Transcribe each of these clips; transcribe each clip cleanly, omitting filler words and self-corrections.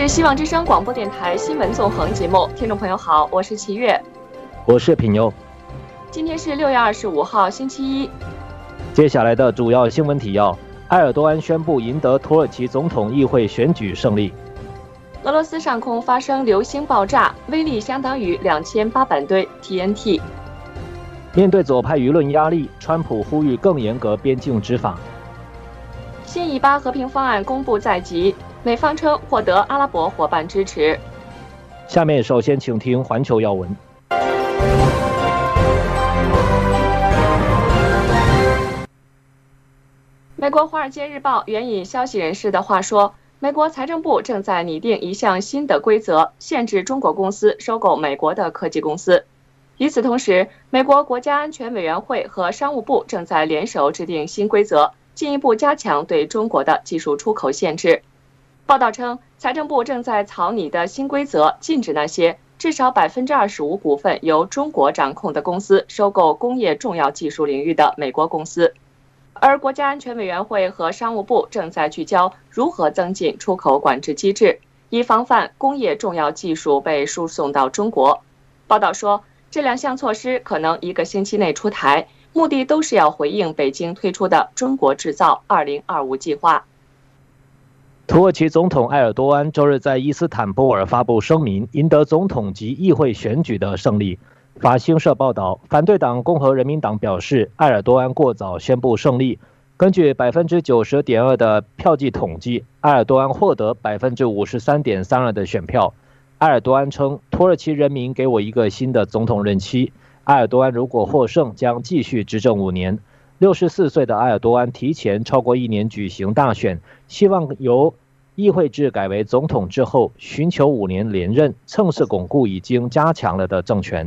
是希望之声广播电台新闻纵横节目，听众朋友好，我是齐月， 我是品佑。 今天是6月25号，星期一。 接下来的主要新闻提要：埃尔多安宣布赢得土耳其总统议会选举胜利； 俄罗斯上空发生流星爆炸，威力相当于2800吨 TNT。 面对左派舆论压力，川普呼吁更严格边境执法。 新以巴和平方案公布在即，美方称获得阿拉伯伙伴支持。 下面首先请听环球要闻。 美国《华尔街日报》援引消息人士的话说，美国财政部正在拟定一项新的规则，限制中国公司收购美国的科技公司。与此同时，美国国家安全委员会和商务部正在联手制定新规则，进一步加强对中国的技术出口限制。报道称，财政部正在草拟的新规则禁止那些至少25%股份由中国掌控的公司收购工业重要技术领域的美国公司。而国家安全委员会和商务部正在聚焦如何增进出口管制机制，以防范工业重要技术被输送到中国。报道说，这两项措施可能1个星期内出台，目的都是要回应北京推出的中国制造2025计划。 土耳其总统埃尔多安周日在伊斯坦布尔发布声明，赢得总统及议会选举的胜利。法新社报道，反对党共和人民党表示，埃尔多安过早宣布胜利。根据90.2%的票计统计，埃尔多安获得53.32%的选票。埃尔多安称，土耳其人民给我一个新的总统任期。埃尔多安如果获胜，将继续执政5年。64岁的埃尔多安提前超过1年举行大选，希望由议会制改为总统制后，寻求5年连任，趁势巩固已经加强了的政权。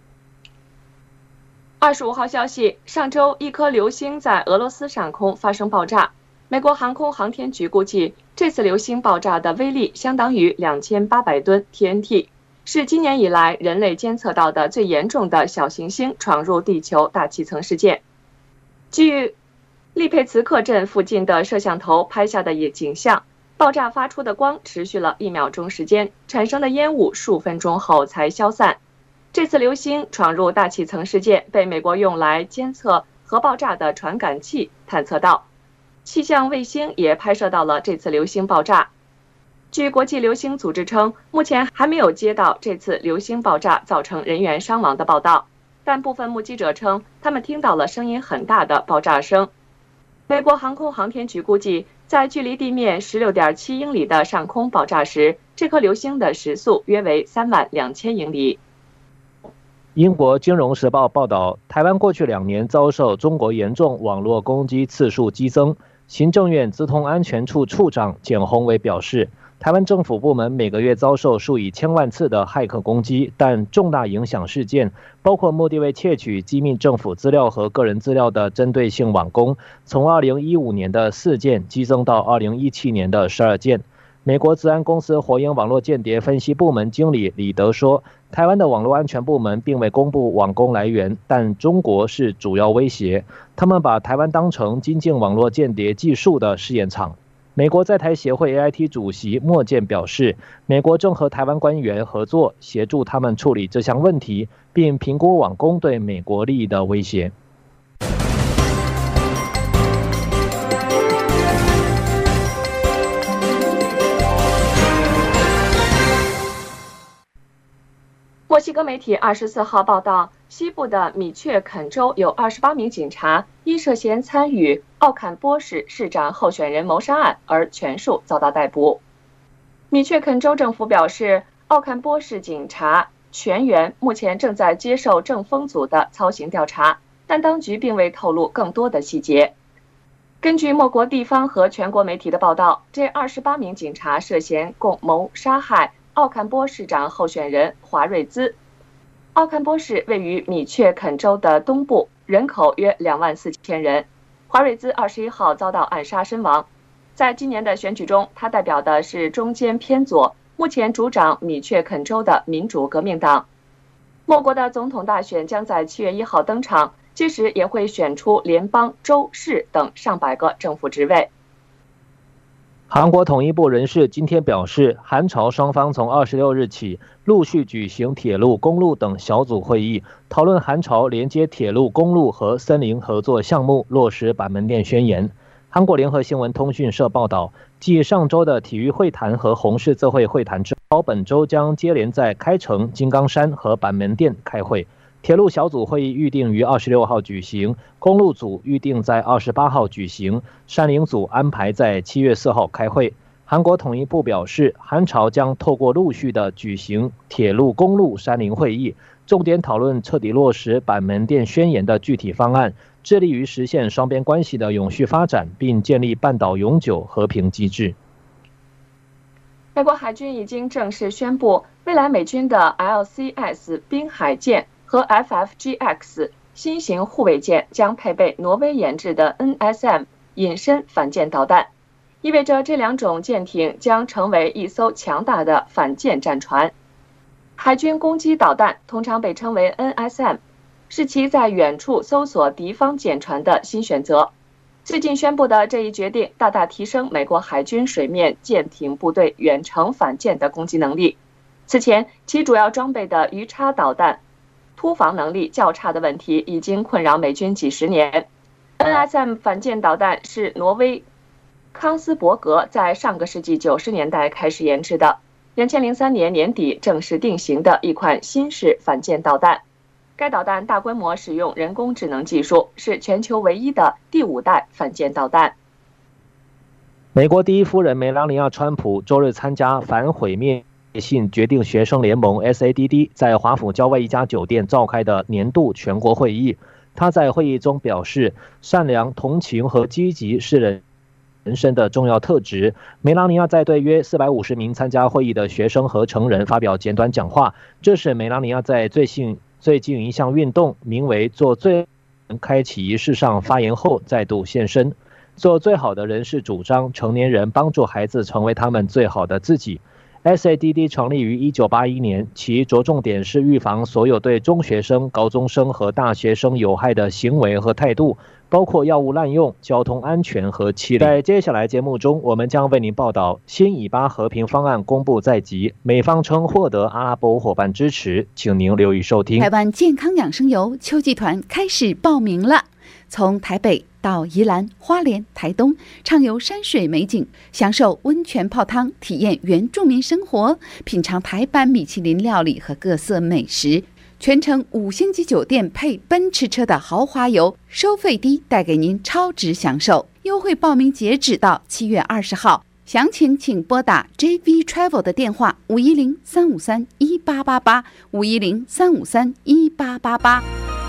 25号消息，上周一颗流星在俄罗斯上空发生爆炸。美国航空航天局估计，这次流星爆炸的威力相当于2800吨 TNT， 是今年以来人类监测到的最严重的小行星闯入地球大气层事件。据利佩茨克镇附近的摄像头拍下的景象，爆炸发出的光持续了1秒钟时间，产生的烟雾数分钟后才消散。这次流星闯入大气层事件被美国用来监测核爆炸的传感器探测到，气象卫星也拍摄到了这次流星爆炸。据国际流星组织称，目前还没有接到这次流星爆炸造成人员伤亡的报道，但部分目击者称他们听到了声音很大的爆炸声。美国航空航天局估计，在距离地面16.7英里的上空爆炸时，这颗流星的时速约为32000英里。 英国金融时报报道，台湾过去2年遭受中国严重网络攻击次数激增。行政院资通安全处处长简宏伟表示，台湾政府部门每个月遭受数以千万次的骇客攻击，但重大影响事件，包括目的为窃取机密政府资料和个人资料的针对性网攻，从2015年的4件激增到2017年的12件。美国资安公司火影网络间谍分析部门经理李德说，台湾的网络安全部门并未公布网攻来源，但中国是主要威胁。他们把台湾当成精进网络间谍技术的试验场。美国在台协会 AIT 主席莫健表示，美国正和台湾官员合作，协助他们处理这项问题，并评估网攻对美国利益的威胁。 墨西哥媒体24号报道，西部的米却肯州有28名警察因涉嫌参与奥坎波市市长候选人谋杀案而全数遭到逮捕。米却肯州政府表示，奥坎波市警察全员目前正在接受政风组的操行调查，但当局并未透露更多的细节。根据莫国地方和全国媒体的报道，这28名警察涉嫌共谋杀害奥坎波市长候选人华瑞兹。奥坎波市位于米却肯州的东部，人口约24000人。华瑞兹21号遭到暗杀身亡。在今年的选举中，他代表的是中间偏左，目前主掌米却肯州的民主革命党。莫国的总统大选将在7月1号登场，届时也会选出联邦、州、市等上百个政府职位。 韩国统一部人士今天表示，韩朝双方从26日起陆续举行铁路、公路等小组会议，讨论韩朝连接铁路、公路和森林合作项目，落实板门店宣言。韩国联合新闻通讯社报道，继上周的体育会谈和红十字会会谈之后，本周将接连在开城、金刚山和板门店开会。铁路小组会议预定于26号举行，公路组预定在28号举行，山林组安排在7月4号开会。韩国统一部表示，韩朝将透过陆续的举行铁路、公路、山林会议，重点讨论彻底落实板门店宣言的具体方案，致力于实现双边关系的永续发展，并建立半岛永久和平机制。 美国海军已经正式宣布，未来美军的 LCS 滨海舰和 FFGX 新型护卫舰将配备挪威研制的 NSM 隐身反舰导弹，意味着这两种舰艇将成为一艘强大的反舰战船。海军攻击导弹通常被称为 NSM， 是其在远处搜索敌方舰船的新选择。最近宣布的这一决定大大提升美国海军水面舰艇部队远程反舰的攻击能力。此前，其主要装备的鱼叉导弹突防能力较差的问题已经困扰美军几十年。NSM 反舰导弹是挪威康斯伯格在上个世纪90年代开始研制的，2003年年底正式定型的一款新式反舰导弹。该导弹大规模使用人工智能技术，是全球唯一的第5代反舰导弹。 美国第一夫人梅拉尼亚·川普周日参加反毁灭性决定学生联盟 SADD 在华府郊外一家酒店召开的年度全国会议。她在会议中表示，善良、同情和积极是人生的重要特质。梅拉尼亚在对约450名参加会议的学生和成人发表简短讲话，这是梅拉尼亚在最近一项运动名为做最人开启仪式上发言后再度现身。做最好的人是主张成年人帮助孩子成为他们最好的自己。SADD 成立于1981年，其着重点是预防所有对中学生、高中生和大学生有害的行为和态度，包括药物滥用、交通安全和欺凌。在接下来节目中，我们将为您报道新以巴和平方案公布在即，美方称获得阿拉伯伙伴支持，请您留意收听。 台湾健康养生游秋季团开始报名了，从台北到宜兰、花莲、台东，畅游山水美景，享受温泉泡汤，体验原住民生活，品尝台版米其林料理和各色美食，全程5星级酒店配奔驰车的豪华游，收费低，带给您超值享受。优惠报名截止到7月20号，详情请拨打 JV Travel 的电话510-353-1888 510-353-1888。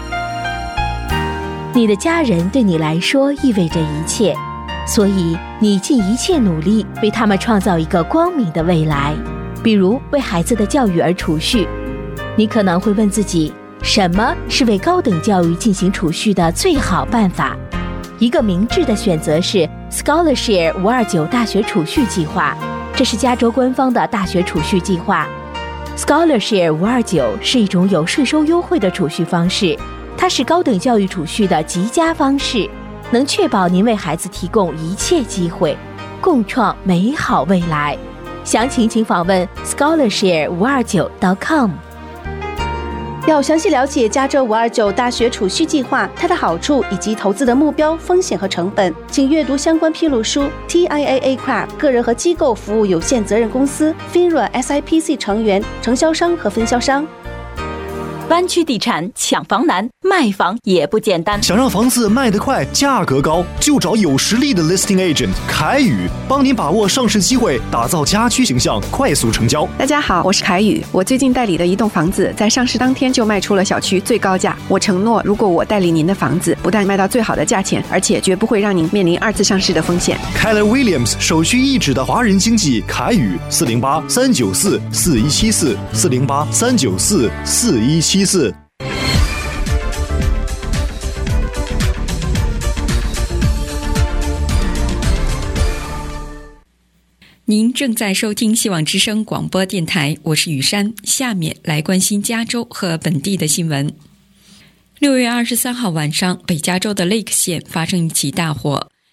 你的家人对你来说意味着一切，所以你尽一切努力为他们创造一个光明的未来，比如为孩子的教育而储蓄。你可能会问自己，什么是为高等教育进行储蓄的最好办法？一个明智的选择是 Scholarshare 529大学储蓄计划，这是加州官方的大学储蓄计划。Scholarshare 529是一种有税收优惠的储蓄方式，它是高等教育储蓄的极佳方式，能确保您为孩子提供一切机会，共创美好未来。详情请访问 scholarshare529.com。 要详细了解加州529大学储蓄计划，它的好处以及投资的目标、风险和成本，请阅读相关披露书。TIAA Crab 个人和机构服务有限责任公司 FINRA SIPC 成员、承销商和分销商。 湾区地产抢房难，卖房也不简单。 想让房子卖得快，价格高，就找有实力的 listing agent 凯宇，帮您把握上市机会，打造家居形象，快速成交。 大家好，我是凯宇。我最近代理的一栋房子，在上市当天就卖出了小区最高价。我承诺，如果我代理您的房子，不但卖到最好的价钱，而且绝不会让您面临2次上市的风险。 Keller Williams 首屈一指的华人经纪凯宇，408-394-4174 408-394-4174。 您正在收听希望之声广播电台，我是雨珊。下面来关心加州和本地的新闻。6月23号晚上，北加州的 Lake 县发生一起大火，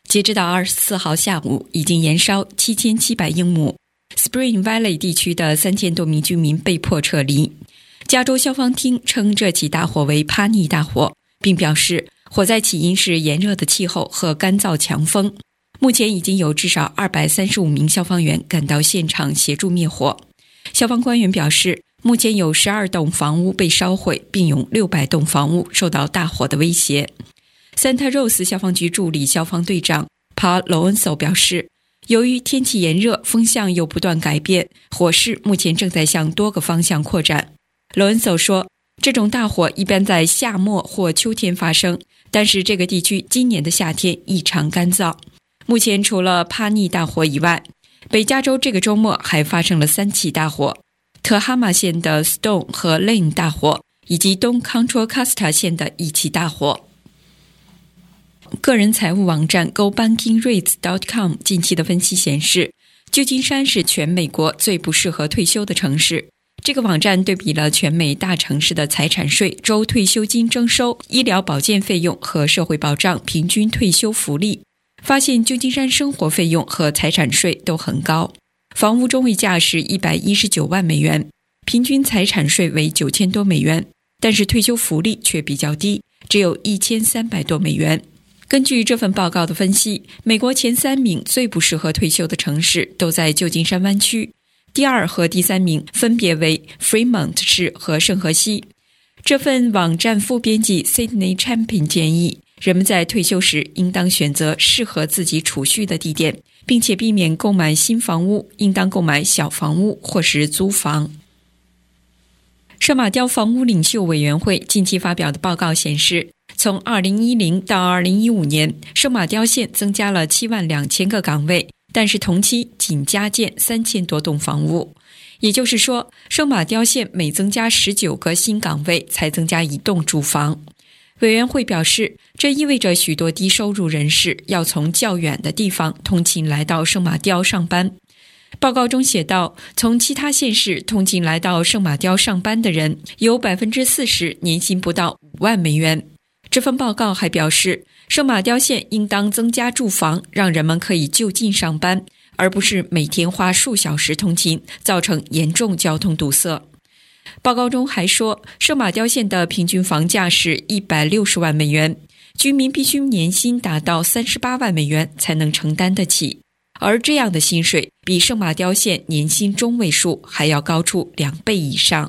截止到24号下午，已经延烧7700英亩。Spring Valley 地区的3000多名居民被迫撤离。加州消防厅称这起大火为帕尼大火，并表示火灾起因是炎热的气候和干燥强风。目前已经有至少235名消防员赶到现场协助灭火。消防官员表示，目前有12栋房屋被烧毁，并有600栋房屋受到大火的威胁。Santa Rosa 消防局助理消防队长 Paul Lorenzo 表示，由于天气炎热，风向又不断改变，火势目前正在向多个方向扩展。Lorenzo 说，这种大火一般在夏末或秋天发生，但是这个地区今年的夏天异常干燥。目前除了帕尼大火以外，北加州这个周末还发生了3起大火，特哈马县的 Stone 和 Lane 大火，以及东 Contra Costa 县的1起大火。个人财务网站 GoBankingRates.com 近期的分析显示，旧金山是全美国最不适合退休的城市。这个网站对比了全美大城市的财产税、州退休金征收、医疗保健费用和社会保障平均退休福利，发现旧金山生活费用和财产税都很高。房屋中位价是119万美元，平均财产税为9000多美元，但是退休福利却比较低，只有1300多美元。根据这份报告的分析，美国前3名最不适合退休的城市都在旧金山湾区，第2和第3名分别为 Fremont 市和圣荷西。这份网站副编辑 Sydney Champion 建议，人们在退休时应当选择适合自己储蓄的地点，并且避免购买新房屋，应当购买小房屋或是租房。圣马雕房屋领袖委员会近期发表的报告显示，从2010到2015年，圣马雕县增加了72000个岗位，但是同期仅加建3000多栋房屋。也就是说，圣马雕县每增加19个新岗位才增加1栋住房。委员会表示，这意味着许多低收入人士要从较远的地方通勤来到圣马雕上班。报告中写道，从其他县市通勤来到圣马雕上班的人有 40% 年薪不到5万美元。这份报告还表示，圣马雕县应当增加住房，让人们可以就近上班，而不是每天花数小时通勤，造成严重交通堵塞。报告中还说，圣马雕县的平均房价是160万美元，居民必须年薪达到38万美元才能承担得起，而这样的薪水比圣马雕县年薪中位数还要高出2倍以上。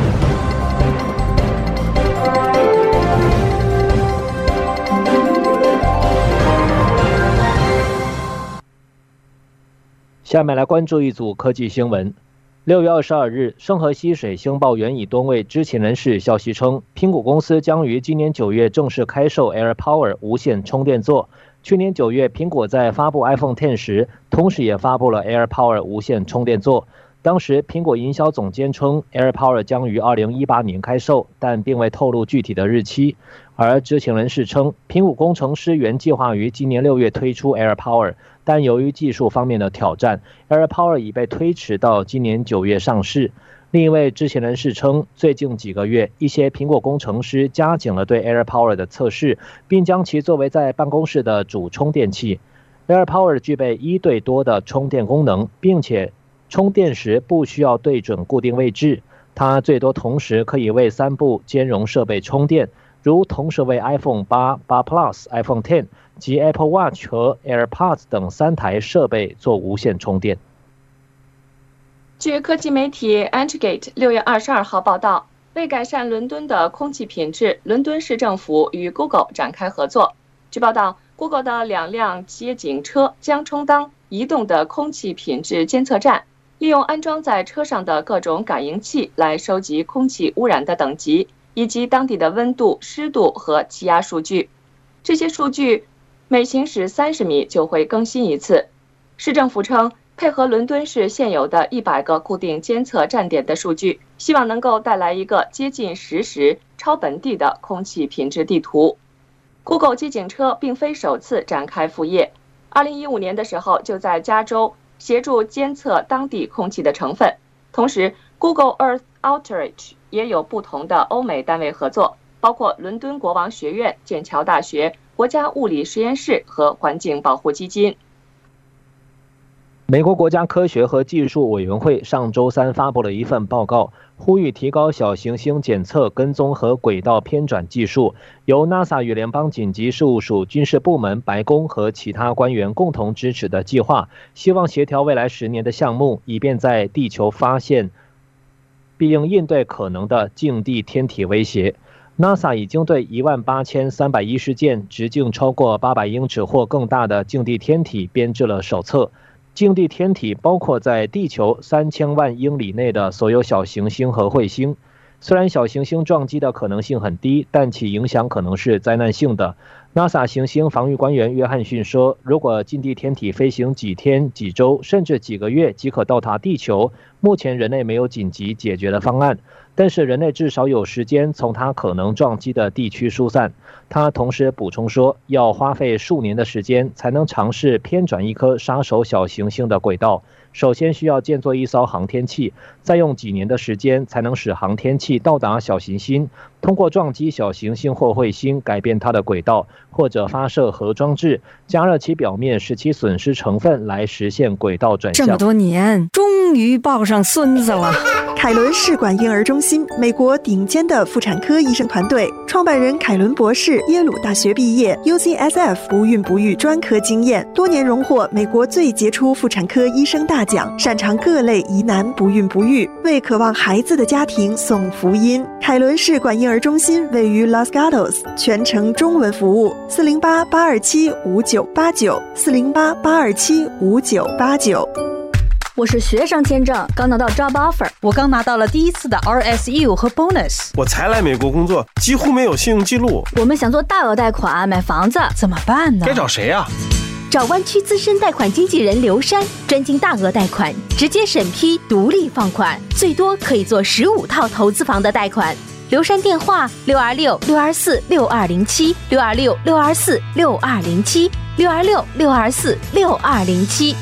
下面来关注一组科技新闻。6月22日，圣荷西水星报援以多位知情人士消息称，苹果公司将于今年9月正式开售 AirPower 无线充电座。去年9月，苹果在发布 iPhone X 时，同时也发布了 AirPower 无线充电座。当时，苹果营销总监称 AirPower 将于2018年开售，但并未透露具体的日期。而知情人士称，苹果工程师原计划于今年6月推出 AirPower， 但由于技术方面的挑战， AirPower 已被推迟到今年9月上市。另一位知情人士称，最近几个月，一些苹果工程师加紧了对 AirPower 的测试，并将其作为在办公室的主充电器。AirPower 具备1对多的充电功能，并且充电时不需要对准固定位置，它最多同时可以为3部兼容设备充电，如同时为 iPhone 8、8 Plus、iPhone X 及 Apple Watch 和 AirPods 等3台设备做无线充电。 据科技媒体 Antigate 6月22号报道，为改善伦敦的空气品质，伦敦市政府与 Google 展开合作。据报道， Google 的2辆街景车将充当移动的空气品质监测站，利用安装在车上的各种感应器来收集空气污染的等级，以及当地的温度、湿度和气压数据。这些数据每行驶30米就会更新一次。市政府称，配合伦敦市现有的100个固定监测站点的数据，希望能够带来一个接近实时、超本地的空气品质地图。Google 街景车并非首次展开副业，2015年的时候就在加州协助监测当地空气的成分。同时 Google Earth Outreach 也有不同的欧美单位合作，包括伦敦国王学院、剑桥大学、 国家物理实验室和环境保护基金。 美国国家科学和技术委员会上周三发布了一份报告，呼吁提高小行星检测、跟踪和轨道偏转技术。由 NASA 与联邦紧急事务署、军事部门、白宫和其他官员共同支持的计划，希望协调未来10年的项目，以便在地球发现并应对可能的近地天体威胁。NASA 已经对18310件直径超过800英尺或更大的近地天体编制了手册。近地天体包括在地球3000万英里内的所有小行星和彗星。虽然小行星撞击的可能性很低，但其影响可能是灾难性的。NASA 行星防御官员约翰逊说，如果近地天体飞行几天、几周甚至几个月即可到达地球，目前人类没有紧急解决的方案，但是人类至少有时间从它可能撞击的地区疏散。他同时补充说，要花费数年的时间才能尝试偏转一颗杀手小行星的轨道。首先需要建造一艘航天器，再用几年的时间才能使航天器到达小行星，通过撞击小行星或彗星改变它的轨道，或者发射核装置加热其表面，使其损失成分来实现轨道转向。 这么多年，终于抱上孙子了。 凯伦试管婴儿中心，美国顶尖的妇产科医生团队，创办人凯伦博士耶鲁大学毕业， UCSF 不孕不育专科经验，多年荣获美国最杰出妇产科医生大奖，擅长各类疑难不孕不育，为渴望孩子的家庭送福音。凯伦试管婴儿中心位于 Los Gatos， 全程中文服务，408-827-5989 408-827-5989。 我是学生签证，刚拿到 job offer， 我刚拿到了第一次的 RSU 和 bonus。 我才来美国工作，几乎没有信用记录。 我们想做大额贷款买房子， 怎么办呢？ 该找谁啊？ 找湾区资深贷款经纪人刘珊，专精大额贷款，直接审批，独立放款，最多可以做15套投资房的贷款。刘珊电话626-624-6207 626-624-6207 626-624-6207。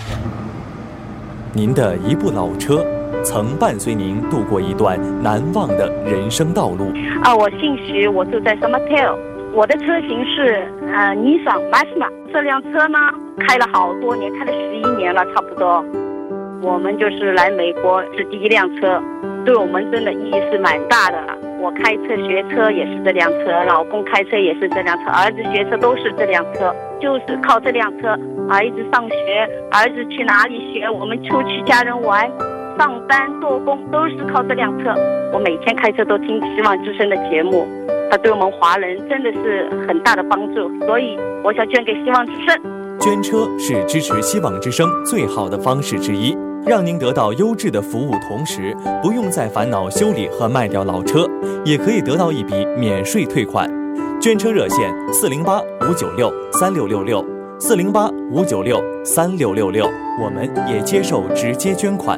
您的一部老车曾伴随您度过一段难忘的人生道路。 我姓徐，我住在 Summertail， 我的车型是尼桑 Maxima。这辆车呢开了好多年，开了11年了差不多。我们就是来美国是第一辆车，对我们真的意义是蛮大的。我开车学车也是这辆车，老公开车也是这辆车，儿子学车都是这辆车，就是靠这辆车，儿子上学，儿子去哪里学，我们出去家人玩，上班做工都是靠这辆车。我每天开车都听希望之声的节目，它对我们华人真的是很大的帮助，所以我想捐给希望之声。 捐车是支持希望之声最好的方式之一，让您得到优质的服务，同时不用再烦恼修理和卖掉老车，也可以得到一笔免税退款。捐车热线408-596-3666 408-596-3666，我们也接受直接捐款。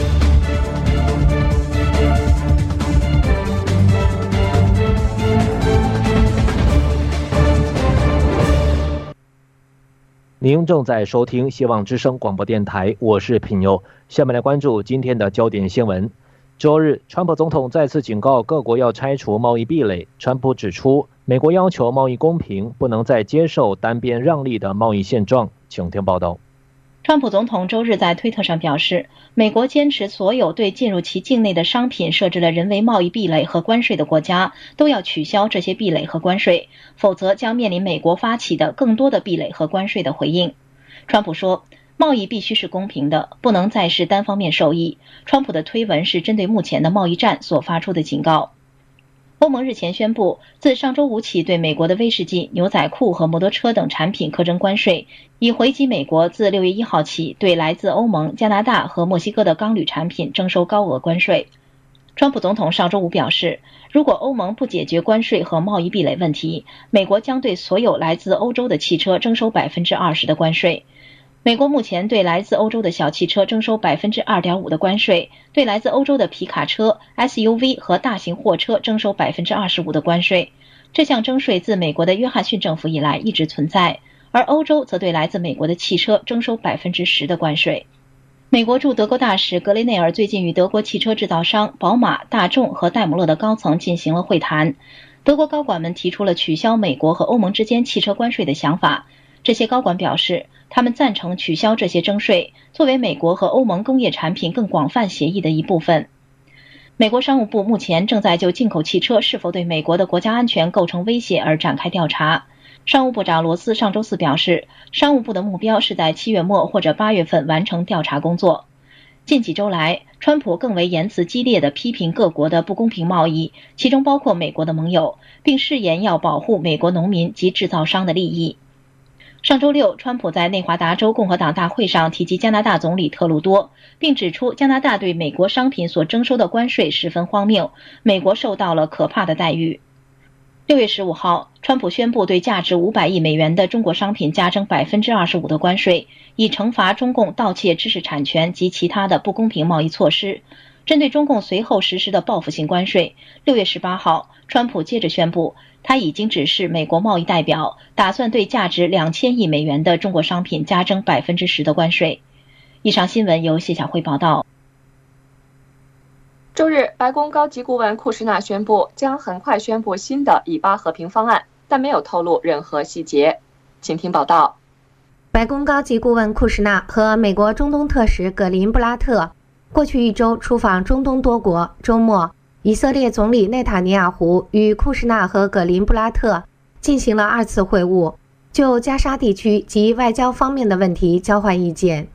您正在收听希望之声广播电台，我是品佑。下面来关注今天的焦点新闻。周日，川普总统再次警告各国要拆除贸易壁垒。川普指出，美国要求贸易公平，不能再接受单边让利的贸易现状。请听报道。 川普总统周日在推特上表示，美国坚持所有对进入其境内的商品设置了人为贸易壁垒和关税的国家都要取消这些壁垒和关税，否则将面临美国发起的更多的壁垒和关税的回应。川普说，贸易必须是公平的，不能再是单方面受益。川普的推文是针对目前的贸易战所发出的警告。欧盟日前宣布，自上周五起对美国的威士忌、牛仔裤和摩托车等产品课征关税，以回击美国自6月1号起对来自欧盟、加拿大和墨西哥的钢铝产品征收高额关税。川普总统上周五表示，如果欧盟不解决关税和贸易壁垒问题，美国将对所有来自欧洲的汽车征收 20% 的关税。美国目前对来自欧洲的小汽车征收 2.5% 的关税，对来自欧洲的皮卡车、SUV 和大型货车征收 25% 的关税。这项征税自美国的约翰逊政府以来一直存在，而欧洲则对来自美国的汽车征收 10% 的关税。美国驻德国大使格雷内尔最近与德国汽车制造商宝马、大众和戴姆勒的高层进行了会谈。 德国高管们提出了取消美国和欧盟之间汽车关税的想法。这些高管表示，他们赞成取消这些征税，作为美国和欧盟工业产品更广泛协议的一部分。美国商务部目前正在就进口汽车是否对美国的国家安全构成威胁而展开调查。商务部长罗斯上周四表示，商务部的目标是在7月末或者8月份完成调查工作。近几周来，川普更为言辞激烈地批评各国的不公平贸易，其中包括美国的盟友，并誓言要保护美国农民及制造商的利益。上周六，川普在内华达州共和党大会上提及加拿大总理特鲁多，并指出加拿大对美国商品所征收的关税十分荒谬，美国受到了可怕的待遇。6月15号，川普宣布对价值500亿美元的中国商品加征 25% 的关税，以惩罚中共盗窃知识产权及其他的不公平贸易措施。针对中共随后实施的报复性关税，6月18号，川普接着宣布，他已经指示美国贸易代表，打算对价值2000亿美元的中国商品加征 10% 的关税。以上新闻由谢小慧报道。 周日，白宫高级顾问库什纳宣布将很快宣布新的以巴和平方案，但没有透露任何细节。请听报道。 白宫高级顾问库什纳和美国中东特使葛林布拉特过去一周出访中东多国。周末，以色列总理内塔尼亚胡与库什纳和葛林布拉特进行了2次会晤，就加沙地区及外交方面的问题交换意见。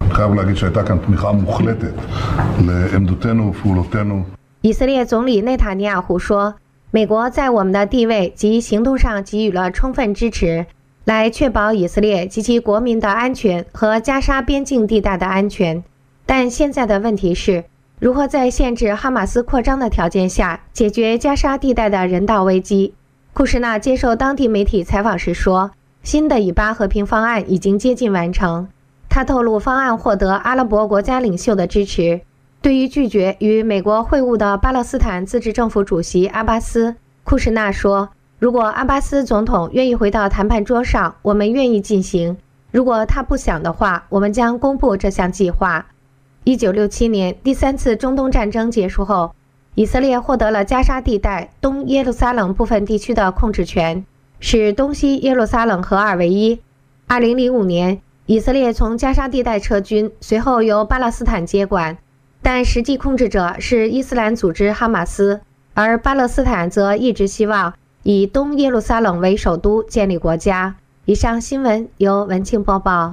以色列总理内塔尼亚胡说，美国在我们的地位及行动上给予了充分支持，来确保以色列及其国民的安全和加沙边境地带的安全。但现在的问题是，如何在限制哈马斯扩张的条件下解决加沙地带的人道危机。库什纳接受当地媒体采访时说，新的以巴和平方案已经接近完成。他透露，方案获得阿拉伯国家领袖的支持。对于拒绝与美国会晤的巴勒斯坦自治政府主席阿巴斯，库什纳说，如果阿巴斯总统愿意回到谈判桌上，我们愿意进行；如果他不想的话，我们将公布这项计划。1967年第3次中东战争结束后，以色列获得了加沙地带东耶路撒冷部分地区的控制权，使东西耶路撒冷合二为一。2005年，以色列从加沙地带撤军，随后由巴勒斯坦接管，但实际控制者是伊斯兰组织哈马斯，而巴勒斯坦则一直希望以东耶路撒冷为首都建立国家。以上新闻由文庆播报。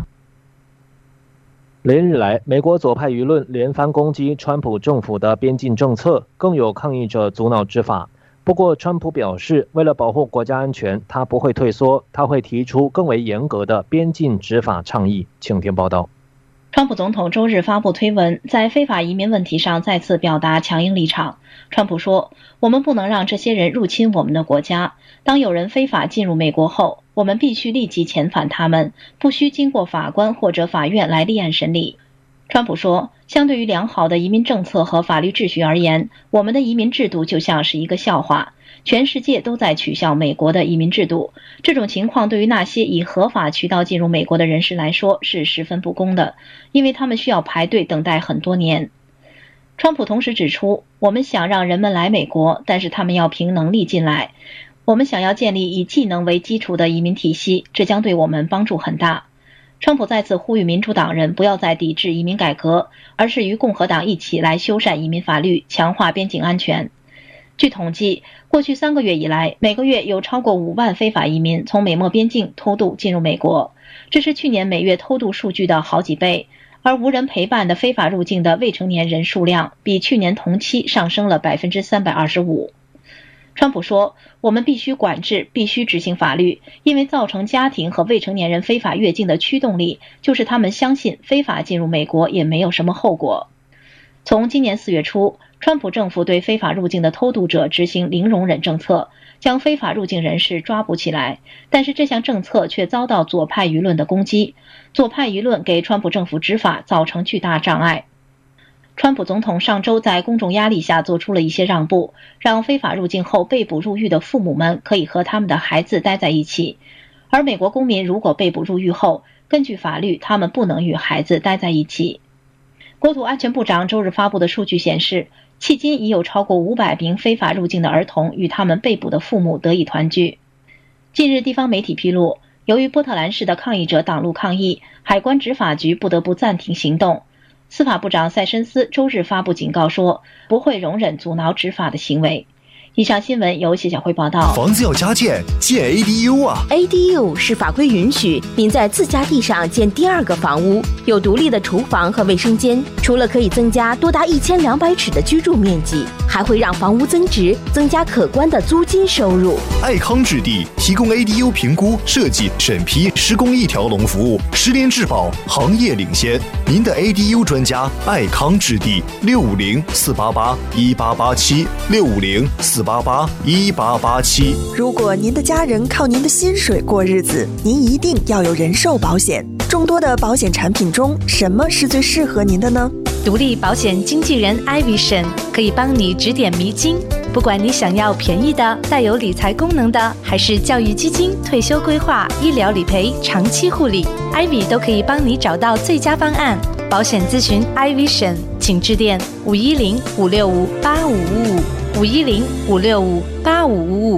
连日来，美国左派舆论连番攻击川普政府的边境政策，更有抗议者阻挠执法。不过，川普表示，为了保护国家安全，他不会退缩，他会提出更为严格的边境执法倡议。请听报道。 川普总统周日发布推文，在非法移民问题上再次表达强硬立场。川普说，我们不能让这些人入侵我们的国家。当有人非法进入美国后，我们必须立即遣返他们，不需经过法官或者法院来立案审理。川普说，相对于良好的移民政策和法律秩序而言，我们的移民制度就像是一个笑话。全世界都在取笑美国的移民制度，这种情况对于那些以合法渠道进入美国的人士来说是十分不公的，因为他们需要排队等待很多年。川普同时指出，我们想让人们来美国，但是他们要凭能力进来。我们想要建立以技能为基础的移民体系，这将对我们帮助很大。川普再次呼吁民主党人不要再抵制移民改革，而是与共和党一起来修缮移民法律，强化边境安全。据统计，过去3个月以来，每个月有超过5万非法移民从美墨边境偷渡进入美国，这是去年每月偷渡数据的好几倍。而无人陪伴的非法入境的未成年人数量比去年同期上升了 325%。川普说，我们必须管制，必须执行法律，因为造成家庭和未成年人非法越境的驱动力就是他们相信非法进入美国也没有什么后果。从今年4月初，川普政府对非法入境的偷渡者执行零容忍政策，将非法入境人士抓捕起来，但是这项政策却遭到左派舆论的攻击，左派舆论给川普政府执法造成巨大障碍。川普总统上周在公众压力下做出了一些让步，让非法入境后被捕入狱的父母们可以和他们的孩子待在一起，而美国公民如果被捕入狱后，根据法律他们不能与孩子待在一起。国土安全部长周日发布的数据显示， 迄今已有超过500名非法入境的儿童与他们被捕的父母得以团聚。近日地方媒体披露，由于波特兰市的抗议者挡路抗议，海关执法局不得不暂停行动。司法部长塞申斯周日发布警告说，不会容忍阻挠执法的行为。以上新闻由谢小辉报道。 房子要加建，建 ADU 啊 ！ADU 是法规允许您在自家地上建第二个房屋，有独立的厨房和卫生间。除了可以增加多达1200尺的居住面积，还会让房屋增值，增加可观的租金收入。 爱康置地提供 ADU 评估、设计、审批、施工一条龙服务，10年质保，行业领先。您的 ADU 专家，爱康置地，650-488-1887，650-488-1887。 如果您的家人靠您的薪水过日子，您一定要有人寿保险。众多的保险产品中，什么是最适合您的呢？ 独立保险经纪人 iVision 可以帮你指点迷津，不管你想要便宜的、带有理财功能的，还是教育基金、退休规划、医疗理赔、长期护理 ，Ivy 都可以帮你找到最佳方案。保险咨询 iVision， 请致电510-565-8555，510-565-8555。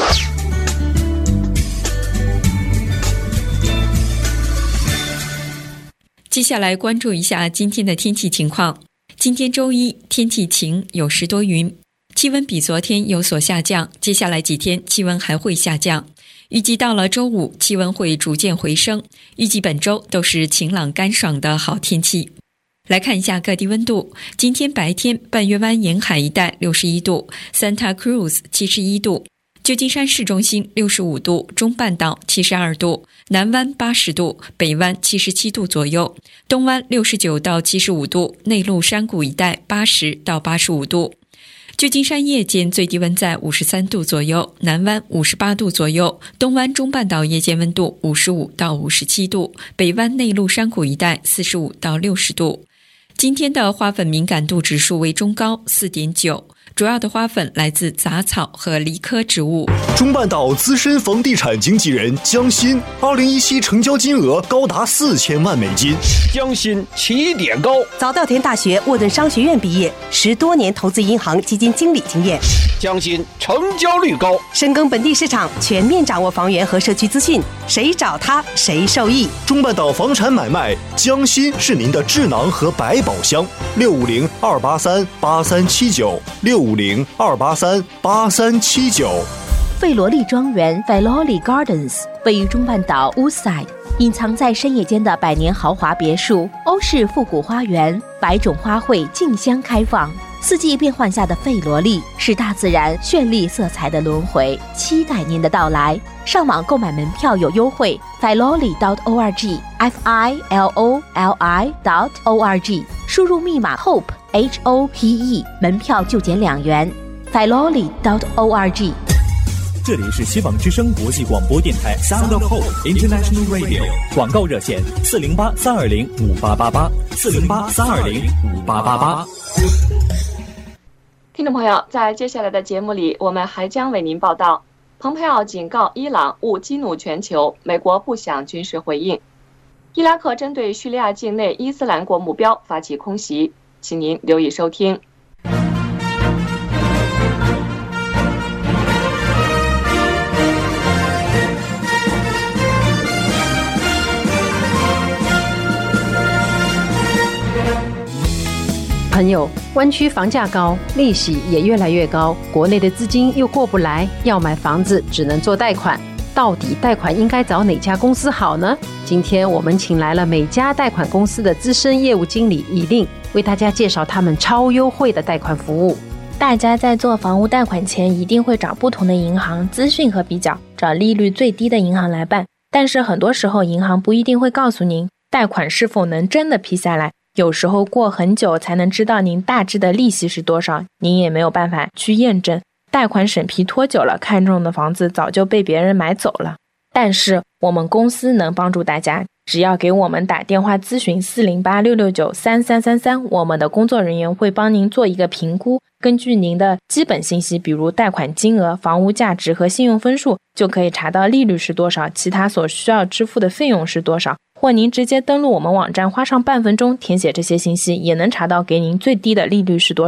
接下来关注一下今天的天气情况。今天周一，天气晴，有时多云，气温比昨天有所下降，接下来几天气温还会下降。预计到了周五，气温会逐渐回升，预计本周都是晴朗干爽的好天气。来看一下各地温度。今天白天，半月湾沿海一带61度， Santa Cruz 71度，旧金山市中心65度，中半岛72度，南湾80度，北湾77度左右，东湾69到75度，内陆山谷一带80到85度。旧金山夜间最低温在53度左右，南湾58度左右，东湾中半岛夜间温度55到57度，北湾内陆山谷一带45到60度。今天的花粉敏感度指数为中高 4.9， 主要的花粉来自杂草和梨科植物。 中半岛资深房地产经纪人江鑫，2017成交金额高达4000万美金。 江鑫起点高， 早稻田大学沃顿商学院毕业，10多年投资银行基金经理经验。 江鑫成交率高， 深耕本地市场，全面掌握房源和社区资讯，谁找他谁受益。 中半岛房产买卖，江鑫是您的智囊和百宝箱。650-283-8379，650-283-8379。 费罗利庄园 Filoli Gardens 位于中半岛 Woodside， 隐藏在山野间的百年豪华别墅，欧式复古花园，100种花卉竞相开放。四季变换下的费罗利是大自然绚丽色彩的轮回，期待您的到来。上网购买门票有优惠 filoli.org FILOLI.org， 输入密码 HOPE HOPE， 门票就减2元 filoli.org。 这里是希望之声国际广播电台 Sound of Hope International Radio， 广告热线408-320-5888 408-320-5888。 听众朋友，在接下来的节目里，我们还将为您报道：蓬佩奥警告伊朗勿激怒全球，美国不想军事回应；伊拉克针对叙利亚境内伊斯兰国目标发起空袭。请您留意收听。 朋友，湾区房价高，利息也越来越高，国内的资金又过不来，要买房子只能做贷款。到底贷款应该找哪家公司好呢？今天我们请来了每家贷款公司的资深业务经理以令，为大家介绍他们超优惠的贷款服务。 大家在做房屋贷款前一定会找不同的银行资讯和比较，找利率最低的银行来办。但是很多时候银行不一定会告诉您贷款是否能真的批下来，有时候过很久才能知道您大致的利息是多少，您也没有办法去验证。贷款审批拖久了，看中的房子早就被别人买走了。但是我们公司能帮助大家，只要给我们打电话咨询408-669-3333，我们的工作人员会帮您做一个评估，根据您的基本信息，比如贷款金额、房屋价值和信用分数，就可以查到利率是多少，其他所需要支付的费用是多少。或您直接登录我们网站，花上半分钟填写这些信息，也能查到给您最低的利率是多少。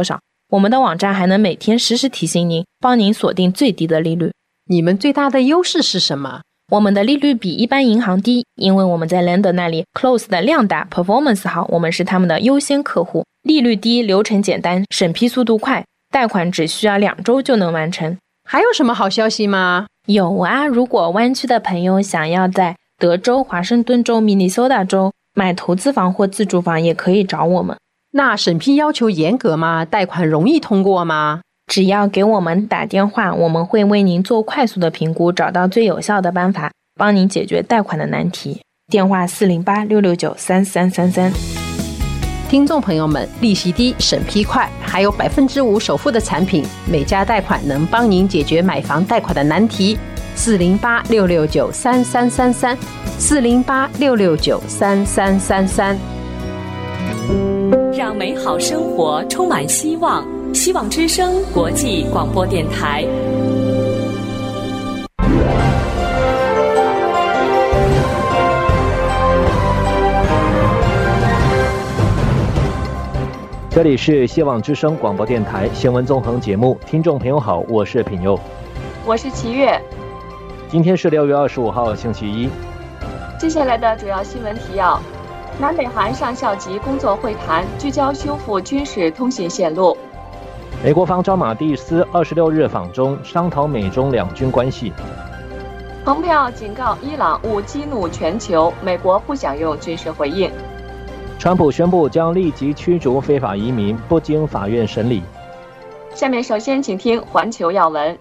我们的网站还能每天实时提醒您，帮您锁定最低的利率。 你们最大的优势是什么？ 我们的利率比一般银行低，因为我们在 Lender 那里 Close 的量大 Performance 好，我们是他们的优先客户。利率低，流程简单，审批速度快，贷款只需要2周就能完成。 还有什么好消息吗？ 有啊，如果湾区的朋友想要在德州、华盛顿州、明尼苏达州买投资房或自住房，也可以找我们。 那审批要求严格吗？贷款容易通过吗？ 只要给我们打电话，我们会为您做快速的评估，找到最有效的办法，帮您解决贷款的难题。电话408-669-3333。 听众朋友们，利息低，审批快，还有5%首付的产品，每家贷款能帮您解决买房贷款的难题。408-669-3333 408-669-3333。 让美好生活充满希望。希望之声国际广播电台。 这里是希望之声广播电台新闻纵横节目，听众朋友好，我是品佑， 我是齐月。 今天是6月25号星期一。 接下来的主要新闻提要：南北韩上校级工作会谈聚焦修复军事通信线路。 美国防长马蒂斯26日访中，商讨美中两军关系。 蓬佩奥警告伊朗勿激怒全球，美国不想用军事回应。 川普宣布将立即驱逐非法移民，不经法院审理。 下面首先请听环球要闻。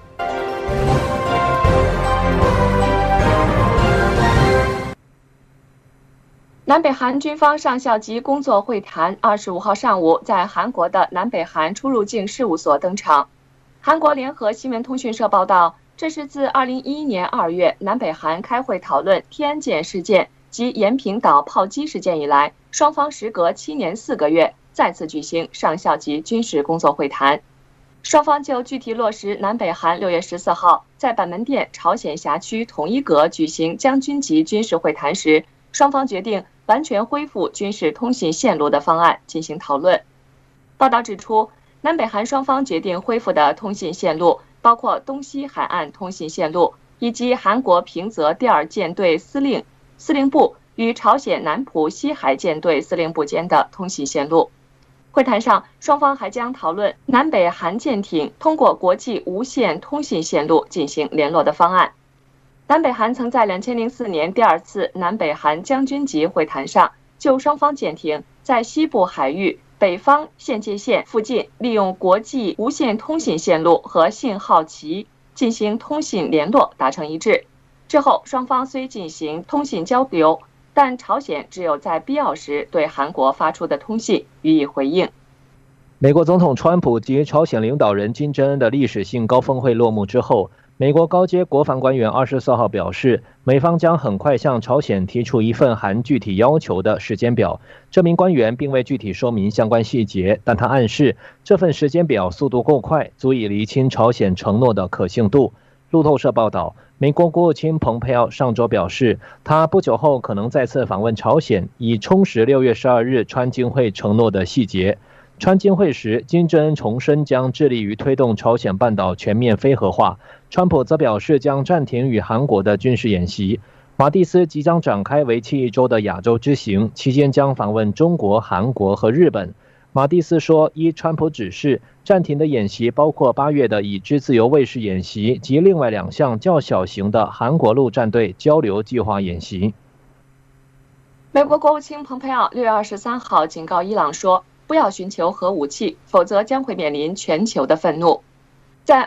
南北韩军方上校级工作会谈25号上午在韩国的南北韩出入境事务所登场。韩国联合新闻通讯社报道，这是自2011年2月南北韩开会讨论天安舰事件及延坪岛炮击事件以来，双方时隔7年4个月再次举行上校级军事工作会谈。双方就具体落实南北韩6月14号在板门店朝鲜辖区统一阁举行将军级军事会谈时，双方决定完全恢复军事通信线路的方案进行讨论。报道指出，南北韩双方决定恢复的通信线路包括东西海岸通信线路，以及韩国平泽第2舰队司令部与朝鲜南浦西海舰队司令部间的通信线路。会谈上，双方还将讨论南北韩舰艇通过国际无线通信线路进行联络的方案。南北韩曾在2004年第2次南北韩将军级会谈上，就双方舰艇在西部海域北方限界线附近利用国际无线通信线路和信号旗进行通信联络达成一致。之后，双方虽进行通信交流，但朝鲜只有在必要时对韩国发出的通信予以回应。 美国总统川普及朝鲜领导人金正恩的历史性高峰会落幕之后，美国高阶国防官员24号表示，美方将很快向朝鲜提出一份含具体要求的时间表。这名官员并未具体说明相关细节，但他暗示这份时间表速度够快，足以厘清朝鲜承诺的可信度。路透社报道，美国国务卿蓬佩奥上周表示，他不久后可能再次访问朝鲜，以充实6月12日川金会承诺的细节。川金会时，金正恩重申将致力于推动朝鲜半岛全面非核化，川普则表示将暂停与韩国的军事演习。马蒂斯即将展开为期1周的亚洲之行，期间将访问中国、韩国和日本。马蒂斯说，依川普指示，暂停的演习包括8月的已知自由卫士演习及另外2项较小型的韩国陆战队交流计划演习。 美国国务卿蓬佩奥6月23号警告伊朗说，不要寻求核武器，否则将会面临全球的愤怒。在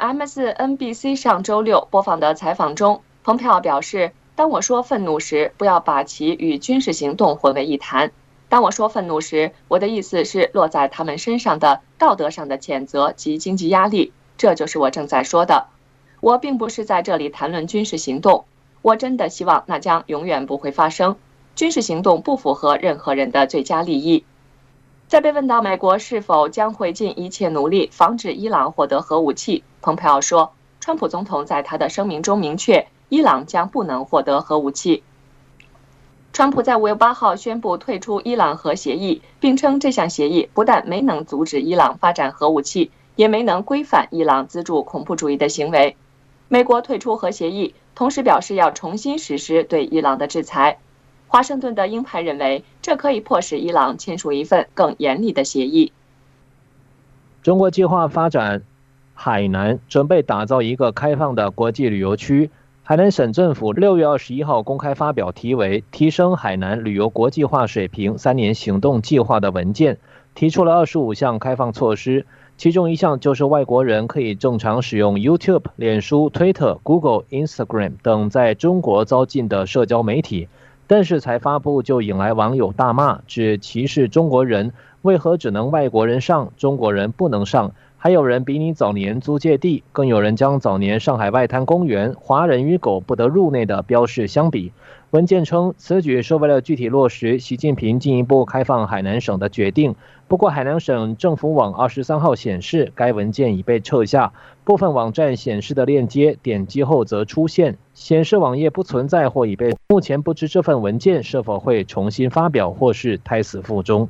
MSNBC 上周6播放的采访中，蓬佩奥表示，当我说愤怒时，不要把其与军事行动混为一谈。当我说愤怒时，我的意思是落在他们身上的道德上的谴责及经济压力，这就是我正在说的。我并不是在这里谈论军事行动，我真的希望那将永远不会发生。军事行动不符合任何人的最佳利益。在被问到美国是否将会尽一切努力防止伊朗获得核武器，蓬佩奥说，川普总统在他的声明中明确，伊朗将不能获得核武器。 川普在5月8号宣布退出伊朗核协议，并称这项协议不但没能阻止伊朗发展核武器，也没能规范伊朗资助恐怖主义的行为。美国退出核协议，同时表示要重新实施对伊朗的制裁。华盛顿的鹰派认为，这可以迫使伊朗签署一份更严厉的协议。 中国计划发展海南，准备打造一个开放的国际旅游区。海南省政府6月21号公开发表题为《提升海南旅游国际化水平3年行动计划》的文件，提出了25项开放措施，其中一项就是外国人可以正常使用 YouTube、脸书、Twitter、Google、Instagram 等在中国遭禁的社交媒体。但是才发布就引来网友大骂，指歧视中国人，为何只能外国人上，中国人不能上？还有人比拟早年租界地，更有人将早年上海外滩公园华人与狗不得入内的标示相比。文件称，此举是为了具体落实习近平进一步开放海南省的决定。不过，海南省政府网23号显示，该文件已被撤下，部分网站显示的链接点击后则出现显示网页不存在或已被。目前不知这份文件是否会重新发表，或是胎死腹中。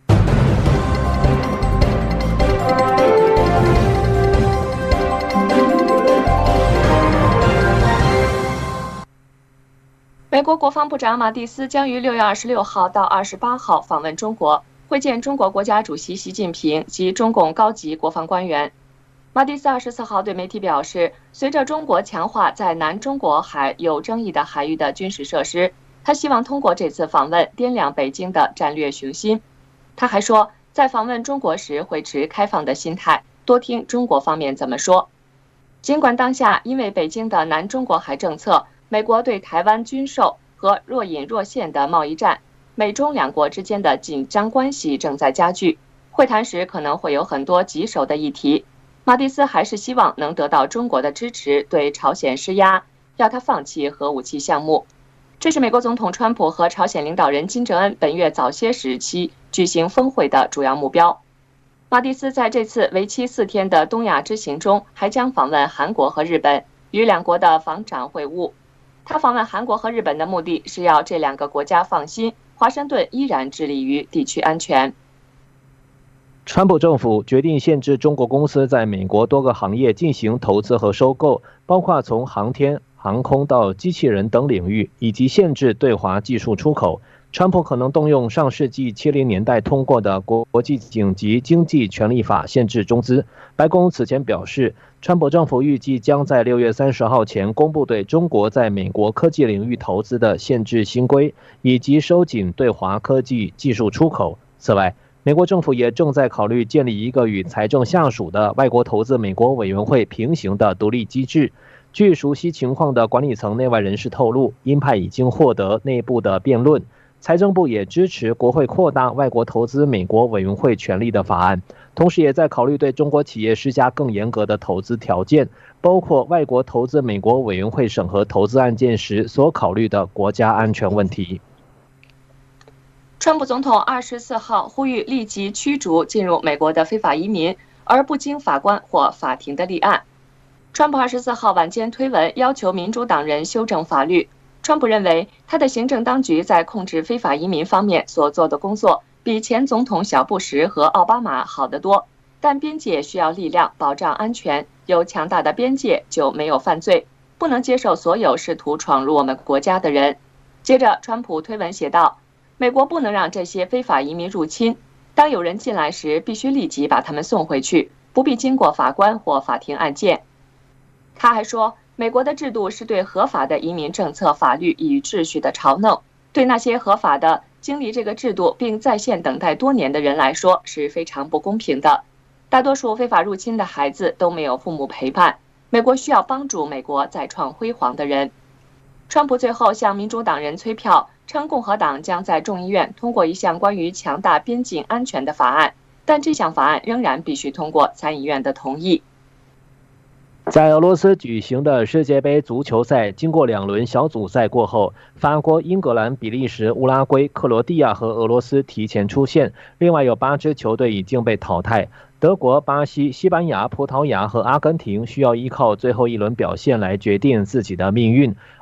美国国防部长马蒂斯将于6月26号到28号访问中国，会见中国国家主席习近平及中共高级国防官员。马蒂斯24号对媒体表示，随着中国强化在南中国海有争议的海域的军事设施，他希望通过这次访问掂量北京的战略雄心。他还说，在访问中国时会持开放的心态，多听中国方面怎么说。尽管当下因为北京的南中国海政策，美国对台湾军售和若隐若现的贸易战，美中两国之间的紧张关系正在加剧。会谈时可能会有很多棘手的议题。马蒂斯还是希望能得到中国的支持，对朝鲜施压，要他放弃核武器项目。这是美国总统川普和朝鲜领导人金正恩本月早些时期举行峰会的主要目标。马蒂斯在这次为期4天的东亚之行中，还将访问韩国和日本，与两国的防长会晤。他访问韩国和日本的目的是要这两个国家放心，华盛顿依然致力于地区安全。 川普政府决定限制中国公司在美国多个行业进行投资和收购，包括从航天、航空到机器人等领域，以及限制对华技术出口。川普可能动用上世纪70年代通过的国际紧急经济权利法限制中资。白宫此前表示，川普政府预计将在6月30号前公布对中国在美国科技领域投资的限制新规，以及收紧对华科技技术出口。此外，美国政府也正在考虑建立一个与财政下属的外国投资美国委员会平行的独立机制。据熟悉情况的管理层内外人士透露，鹰派已经获得内部的辩论。财政部也支持国会扩大外国投资美国委员会权力的法案，同时也在考虑对中国企业施加更严格的投资条件，包括外国投资美国委员会审核投资案件时所考虑的国家安全问题。 川普总统24号呼吁立即驱逐进入美国的非法移民，而不经法官或法庭的立案。川普24号晚间推文要求民主党人修正法律。川普认为，他的行政当局在控制非法移民方面所做的工作比前总统小布什和奥巴马好得多，但边界需要力量保障安全，有强大的边界就没有犯罪，不能接受所有试图闯入我们国家的人。接着，川普推文写道，美国不能让这些非法移民入侵，当有人进来时，必须立即把他们送回去，不必经过法官或法庭案件。他还说，美国的制度是对合法的移民政策、法律与秩序的嘲弄，对那些合法的经历这个制度并在线等待多年的人来说是非常不公平的。大多数非法入侵的孩子都没有父母陪伴，美国需要帮助美国再创辉煌的人。川普最后向民主党人催票，称共和党将在众议院通过一项关于强大边境安全的法案，但这项法案仍然必须通过参议院的同意。 在俄罗斯举行的世界杯足球赛经过2轮小组赛过后，法国、英格兰、比利时、乌拉圭、克罗地亚和俄罗斯提前出线，另外有8支球队已经被淘汰。德国、巴西、西班牙、葡萄牙和阿根廷需要依靠最后一轮表现来决定自己的命运。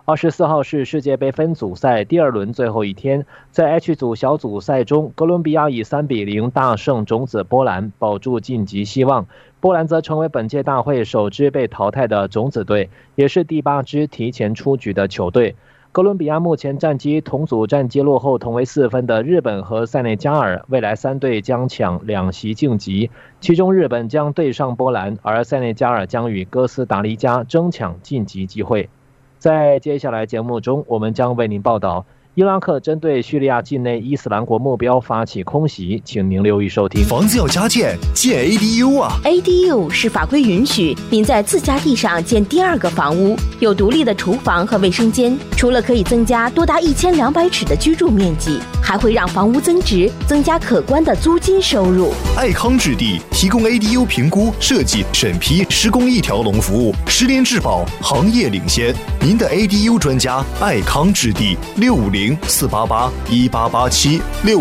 24号是世界杯分组赛第2轮最后一天，在 H 组小组赛中，哥伦比亚以3-0大胜种子波兰，保住晋级希望。波兰则成为本届大会首支被淘汰的种子队，也是第8支提前出局的球队。哥伦比亚目前战绩同组战绩落后同为4分的日本和塞内加尔，未来3队将抢2席晋级，其中日本将对上波兰，而塞内加尔将与哥斯达黎加争抢晋级机会。在接下来节目中，我们将为您报道伊拉克针对叙利亚境内伊斯兰国目标发起空袭，请您留意收听。 房子要加建，建 ADU 啊 ！ADU 是法规允许您在自家地上建第2个房屋，有独立的厨房和卫生间。除了可以增加多达1200尺的居住面积，还会让房屋增值，增加可观的租金收入。 爱康置地提供 ADU 评估、设计、审批、施工一条龙服务，10年质保，行业领先。您的 ADU 专家，爱康置地650-488-1887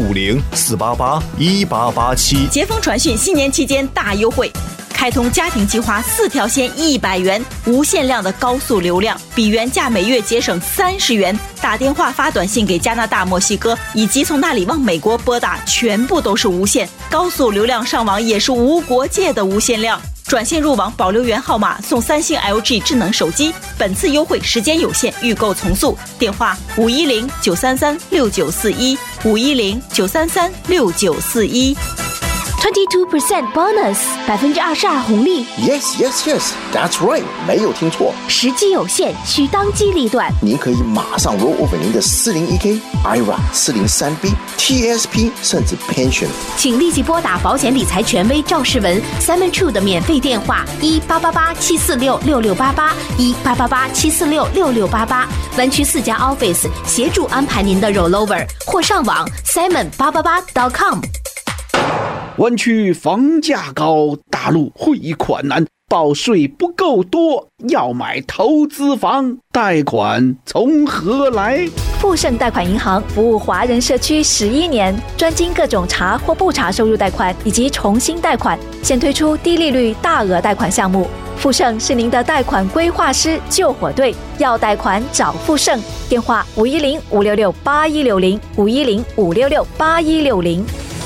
650-488-1887。 捷丰传讯新年期间大优惠，开通家庭计划4条线100元，无限量的高速流量，比原价每月节省30元。打电话发短信给加拿大、墨西哥，以及从那里往美国拨打，全部都是无限。高速流量上网也是无国界的无限量。转线入网保留原号码，送3星 LG 智能手机。本次优惠时间有限，预购从速。电话510-933-6941 510-933-6941。 22% bonus， 22%红利。 Yes, that's right， 没有听错。 时机有限，需当机立断。 您可以马上 roll over 您的 401k、IRA、403B、TSP， 甚至 pension。 请立即拨打保险理财权威赵世文 Simon True 的免费电话1888-746-6688 1888-746-6688，湾区4家 office 协助安排您的 rollover， 或上网 simon888.com。 湾区房价高，大陆汇款难，报税不够多，要买投资房，贷款从何来？ 富盛贷款银行服务华人社区11年，专精各种查或不查收入贷款以及重新贷款，现推出低利率大额贷款项目。富盛是您的贷款规划师救火队，要贷款找富盛，电话510-566-8160 510-566-8160。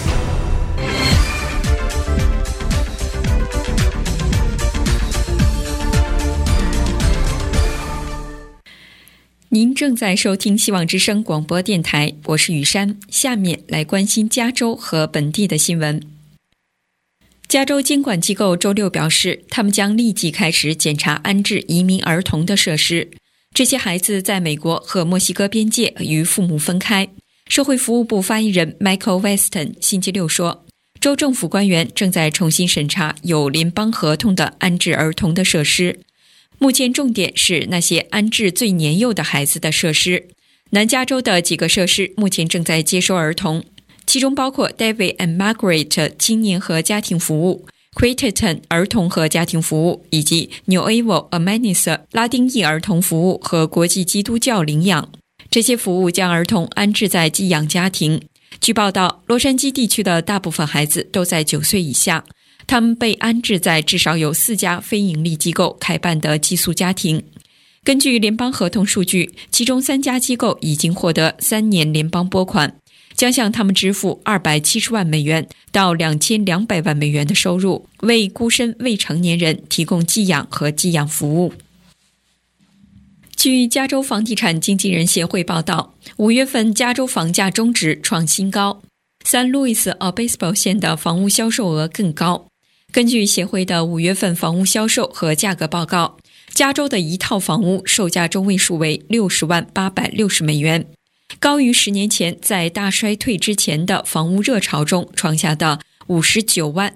您正在收听希望之声广播电台，我是雨珊。下面来关心加州和本地的新闻。加州监管机构周六表示，他们将立即开始检查安置移民儿童的设施。这些孩子在美国和墨西哥边界与父母分开。社会服务部发言人 Michael Weston 星期六说，州政府官员正在重新审查有联邦合同的安置儿童的设施。目前重点是那些安置最年幼的孩子的设施。南加州的几个设施目前正在接收儿童，其中包括 David and Margaret 青年和家庭服务、Creighton 儿童和家庭服务，以及 Nuevo Amanecer 拉丁裔儿童服务和国际基督教领养。这些服务将儿童安置在寄养家庭。据报道，洛杉矶地区的大部分孩子都在9岁以下，他们被安置在至少有4家非营利机构开办的寄宿家庭。根据联邦合同数据，其中3家机构已经获得3年联邦拨款，将向他们支付270万美元到2200万美元的收入，为孤身未成年人提供寄养和寄养服务。据加州房地产经纪人协会报道，5月份加州房价中值创新高，三路易斯奥贝斯堡县的房屋销售额更高。根据协会的5月份房屋销售和价格报告，加州的一套房屋售价中位数为60万860美元，高于10年前在大衰退之前的房屋热潮中创下的59万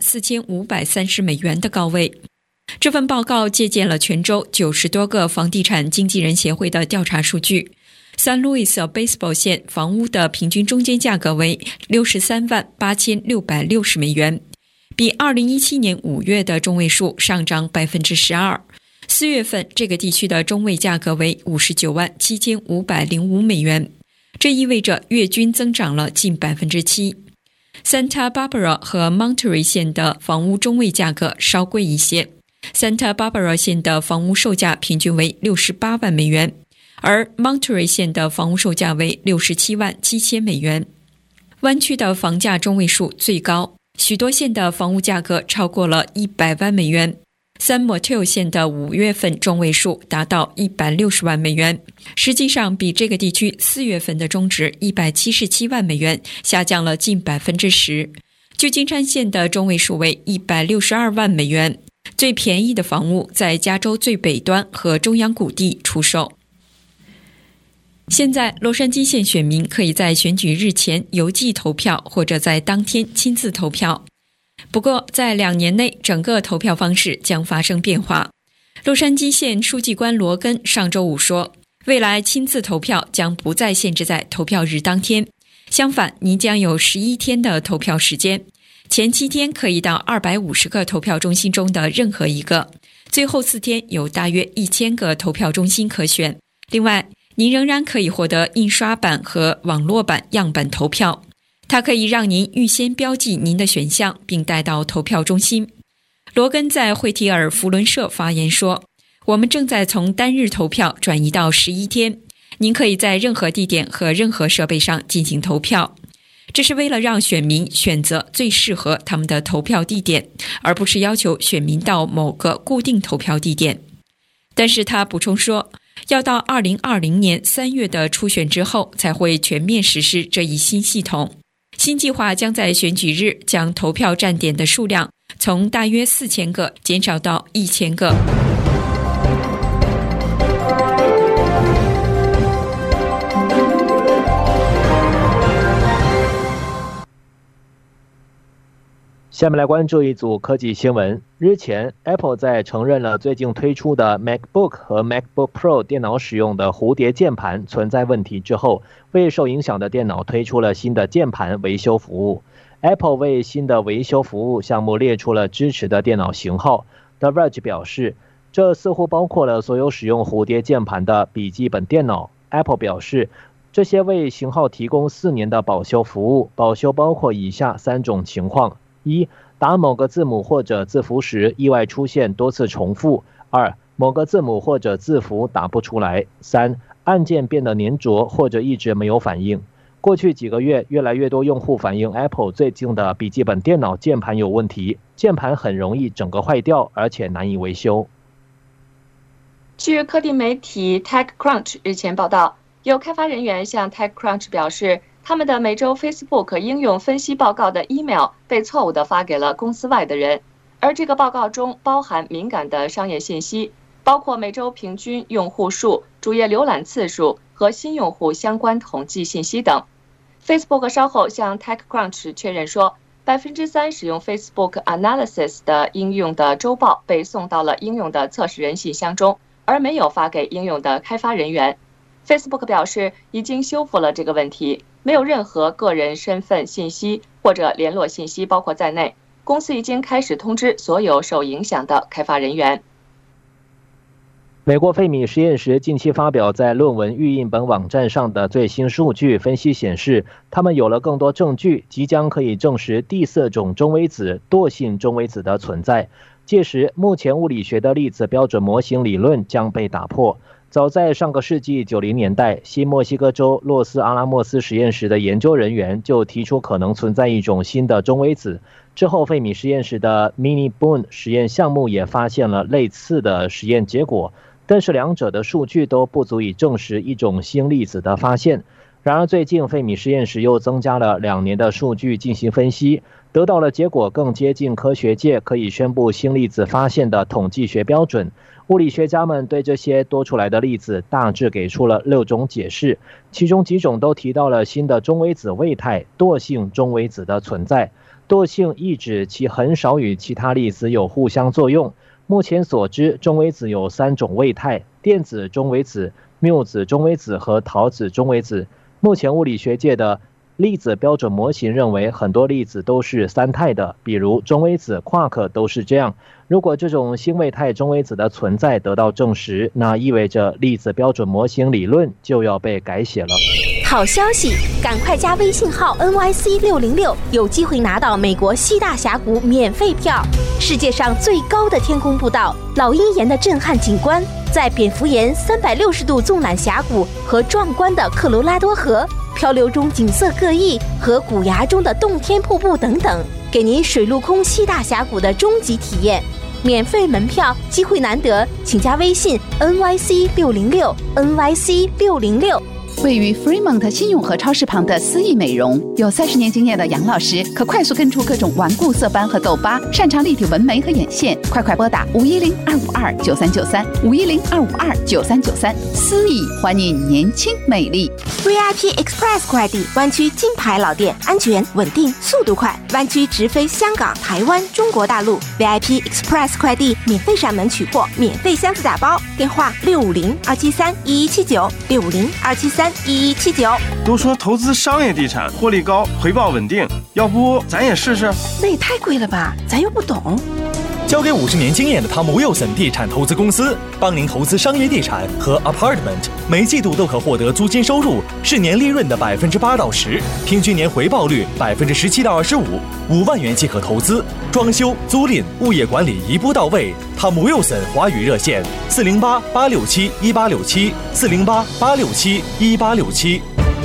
4530美元的高位。这份报告借鉴了全州90多个房地产经纪人协会的调查数据。三路易斯奥贝斯堡县房屋的平均中间价格为63万8660美元，比2017年5月的中位数上涨 12%。4月份这个地区的中位价格为59万7505美元，这意味着月均增长了近 7%。Santa Barbara 和 Monterey 县的房屋中位价格稍贵一些，Santa Barbara 县的房屋售价平均为68万美元， 而 Monterey 县的房屋售价为67万7千美元。湾区的房价中位数最高，许多县的房屋价格超过了100万美元。San Mateo 县的5月份中位数达到160万美元，实际上比这个地区4月份的中值177万美元下降了近 10%。 旧金山县的中位数为162万美元，最便宜的房屋在加州最北端和中央谷地出售。现在洛杉矶县选民可以在选举日前邮寄投票，或者在当天亲自投票。不过在2年内，整个投票方式将发生变化。洛杉矶县书记官罗根上周五说，未来亲自投票将不再限制在投票日当天，相反，您将有11天的投票时间，前7天可以到250个投票中心中的任何一个，最后4天有大约1000个投票中心可选。另外，您仍然可以获得印刷版和网络版样本投票，它可以让您预先标记您的选项并带到投票中心。罗根在惠提尔福伦社发言说，我们正在从单日投票转移到11天，您可以在任何地点和任何设备上进行投票，这是为了让选民选择最适合他们的投票地点，而不是要求选民到某个固定投票地点。但是他补充说，要到2020年3月的初选之后才会全面实施这一新系统。新计划将在选举日将投票站点的数量从大约4000个减少到1000个。 下面来关注一组科技新闻。日前 Apple 在承认了最近推出的 MacBook 和 MacBook Pro 电脑使用的蝴蝶键盘存在问题之后，为受影响的电脑推出了新的键盘维修服务。 Apple 为新的维修服务项目列出了支持的电脑型号。 The Verge 表示，这似乎包括了所有使用蝴蝶键盘的笔记本电脑。 Apple 表示，这些为型号提供4年的保修服务，保修包括以下3种情况：一、打某个字母或者字符时意外出现多次重复；二、某个字母或者字符打不出来；三、按键变得粘着或者一直没有反应。过去几个月，越来越多用户反映 Apple 最近的笔记本电脑键盘有问题，键盘很容易整个坏掉，而且难以维修。 据科技媒体 TechCrunch 日前报道，有开发人员向 TechCrunch 表示，他们的每周 Facebook 应用分析报告的 email 被错误地发给了公司外的人，而这个报告中包含敏感的商业信息，包括每周平均用户数、主页浏览次数和新用户相关统计信息等。Facebook 稍后向 TechCrunch 确认说，3% 使用 Facebook Analysis 的应用的周报被送到了应用的测试人信箱中，而没有发给应用的开发人员。Facebook 表示已经修复了这个问题，没有任何个人身份信息或者联络信息包括在内。公司已经开始通知所有受影响的开发人员。 美国费米实验室近期发表在论文预印本网站上的最新数据分析显示，他们有了更多证据，即将可以证实第4种中微子惰性中微子的存在。届时，目前物理学的粒子标准模型理论将被打破。早在上个世纪90年代，新墨西哥州洛斯阿拉莫斯实验室的研究人员就提出可能存在一种新的中微子。之后，费米实验室的 Mini Boone 实验项目也发现了类似的实验结果，但是两者的数据都不足以证实一种新粒子的发现。然而，最近费米实验室又增加了2年的数据进行分析，得到了结果更接近科学界可以宣布新粒子发现的统计学标准。物理学家们对这些多出来的粒子大致给出了6种解释，其中几种都提到了新的中微子位态惰性中微子的存在。惰性意指其很少与其他粒子有互相作用。目前所知，中微子有3种位态：电子中微子、缪子中微子和陶子中微子。目前物理学界的粒子标准模型认为很多粒子都是3态的，比如中微子、夸克都是这样。如果这种新位态中微子的存在得到证实，那意味着粒子标准模型理论就要被改写了。 好消息，赶快加微信号 NYC606，有机会拿到美国西大峡谷免费票。世界上最高的天空步道，老鹰岩的震撼景观，在蝙蝠岩360度纵览峡谷和壮观的科罗拉多河，漂流中景色各异和谷崖中的洞天瀑布等等，给您水陆空西大峡谷的终极体验。免费门票机会难得，请加微信 NYC606 NYC606。 位于 Fremont 新永和超市旁的思逸美容，有30年经验的杨老师，可快速根除各种顽固色斑和痘疤，擅长立体纹眉和眼线。快拨打510-252-9393 510-252-9393。思逸欢迎年轻美丽。 VIP Express 快递，湾区金牌老店，安全稳定，速度快，湾区直飞香港、台湾、中国大陆。VIP Express 快递免费上门取货，免费箱子打包。电话650-273-1179 650-273-1179。 都说投资商业地产获利高，回报稳定，要不咱也试试？ 那也太贵了吧，咱又不懂。 交给50年经验的汤姆威尔森地产投资公司，帮您投资商业地产和 apartment， 每季度都可获得租金收入是年利润的8%到10%，平均年回报率17%到25%，5万元即可投资，装修、租赁、物业管理一步到位。汤姆威尔森华语热线408-867-1867 408-867-1867。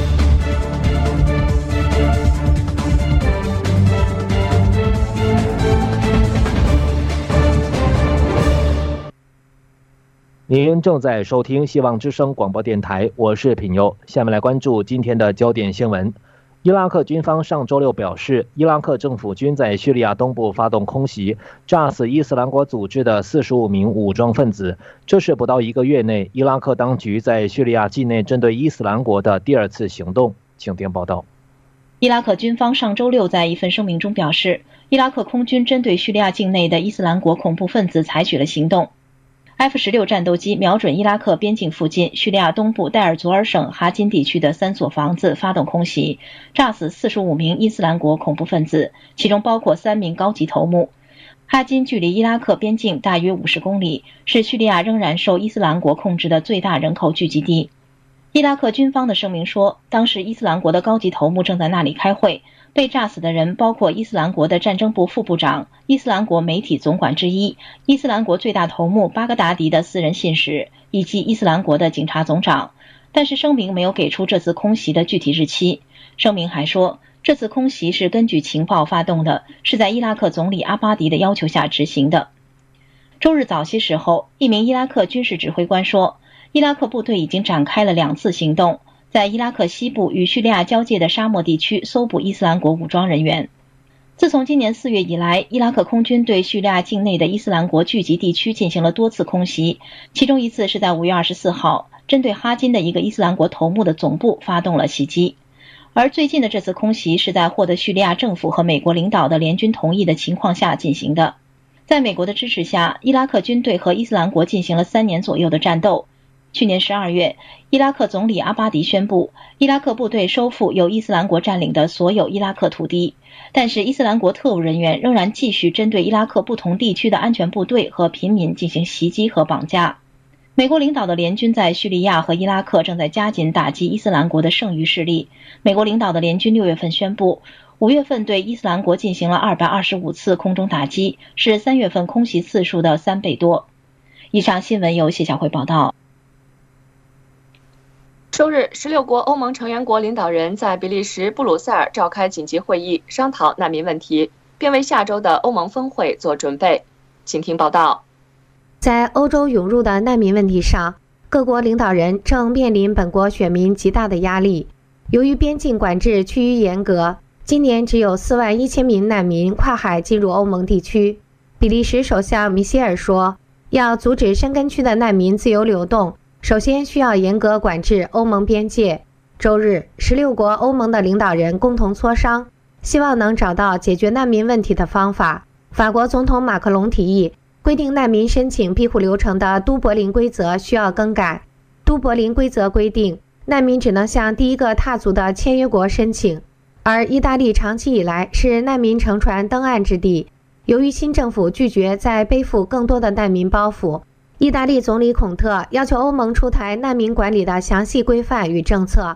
您正在收听希望之声广播电台，我是品佑。下面来关注今天的焦点新闻。伊拉克军方上周六表示，伊拉克政府军在叙利亚东部发动空袭，炸死伊斯兰国组织的45名武装分子。这是不到1个月内伊拉克当局在叙利亚境内针对伊斯兰国的第2次行动。请听报道。 伊拉克军方上周六在一份声明中表示，伊拉克空军针对叙利亚境内的伊斯兰国恐怖分子采取了行动。F-16战斗机瞄准伊拉克边境附近叙利亚东部戴尔佐尔省哈金地区的3所房子发动空袭，炸死45名伊斯兰国恐怖分子，其中包括3名高级头目。哈金距离伊拉克边境大约50公里，是叙利亚仍然受伊斯兰国控制的最大人口聚集地。伊拉克军方的声明说，当时伊斯兰国的高级头目正在那里开会，被炸死的人包括伊斯兰国的战争部副部长、伊斯兰国媒体总管之一、伊斯兰国最大头目巴格达迪的私人信使，以及伊斯兰国的警察总长。但是声明没有给出这次空袭的具体日期。声明还说，这次空袭是根据情报发动的，是在伊拉克总理阿巴迪的要求下执行的。周日早些时候，一名伊拉克军事指挥官说，伊拉克部队已经展开了2次行动，在伊拉克西部与叙利亚交界的沙漠地区搜捕伊斯兰国武装人员。自从今年4月以来，伊拉克空军对叙利亚境内的伊斯兰国聚集地区进行了多次空袭，其中一次是在5月24号，针对哈金的一个伊斯兰国头目的总部发动了袭击。而最近的这次空袭是在获得叙利亚政府和美国领导的联军同意的情况下进行的。在美国的支持下，伊拉克军队和伊斯兰国进行了3年左右的战斗。去年12月，伊拉克总理阿巴迪宣布，伊拉克部队收复由伊斯兰国占领的所有伊拉克土地，但是伊斯兰国特务人员仍然继续针对伊拉克不同地区的安全部队和平民进行袭击和绑架。美国领导的联军在叙利亚和伊拉克正在加紧打击伊斯兰国的剩余势力。美国领导的联军6月份宣布，5月份对伊斯兰国进行了225次空中打击，是3月份空袭次数的3倍多。以上新闻由谢小慧报道。 周日，16国欧盟成员国领导人在比利时布鲁塞尔召开紧急会议，商讨难民问题，并为下周的欧盟峰会做准备。请听报道。 在欧洲涌入的难民问题上，各国领导人正面临本国选民极大的压力。由于边境管制趋于严格，今年只有4万1千名难民跨海进入欧盟地区。比利时首相米歇尔说，要阻止申根区的难民自由流动，首先需要严格管制欧盟边界。周日，16国欧盟的领导人共同磋商，希望能找到解决难民问题的方法。法国总统马克龙提议，规定难民申请庇护流程的都柏林规则需要更改。都柏林规则规定，难民只能向第一个踏足的签约国申请，而意大利长期以来是难民乘船登岸之地。由于新政府拒绝再背负更多的难民包袱，意大利总理孔特要求欧盟出台难民管理的详细规范与政策。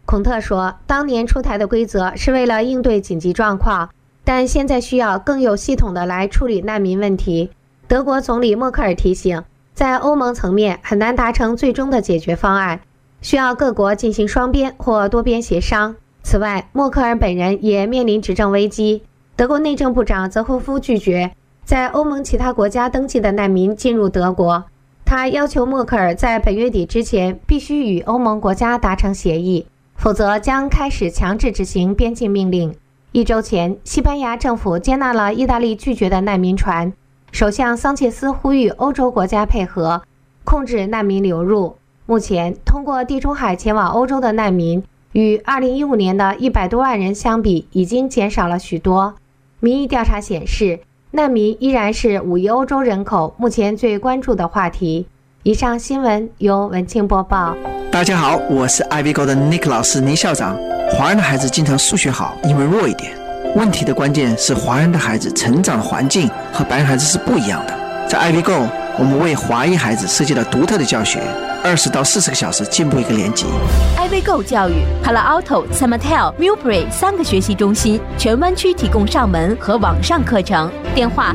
孔特说，当年出台的规则是为了应对紧急状况，但现在需要更有系统的来处理难民问题。德国总理默克尔提醒，在欧盟层面很难达成最终的解决方案，需要各国进行双边或多边协商。此外，默克尔本人也面临执政危机。德国内政部长泽霍夫拒绝在欧盟其他国家登记的难民进入德国，他要求默克尔在本月底之前必须与欧盟国家达成协议，否则将开始强制执行边境命令。1周前，西班牙政府接纳了意大利拒绝的难民船，首相桑切斯呼吁欧洲国家配合，控制难民流入。目前，通过地中海前往欧洲的难民与2015年的100多万人相比，已经减少了许多。民意调查显示，难民依然是5亿欧洲人口目前最关注的话题。以上新闻由文庆播报。 大家好，我是 Ivy Go 的 Nick 老师倪校长。华人的孩子经常数学好，英文弱一点。问题的关键是华人的孩子成长的环境和白人孩子是不一样的。在 Ivy Go， 我们为华裔孩子设计了独特的教学，20到40个小时进步一个年级。 Ivy Go 教育 Palo Alto、San Mateo、Millbrae 3个学习中心，全湾区提供上门和网上课程。电话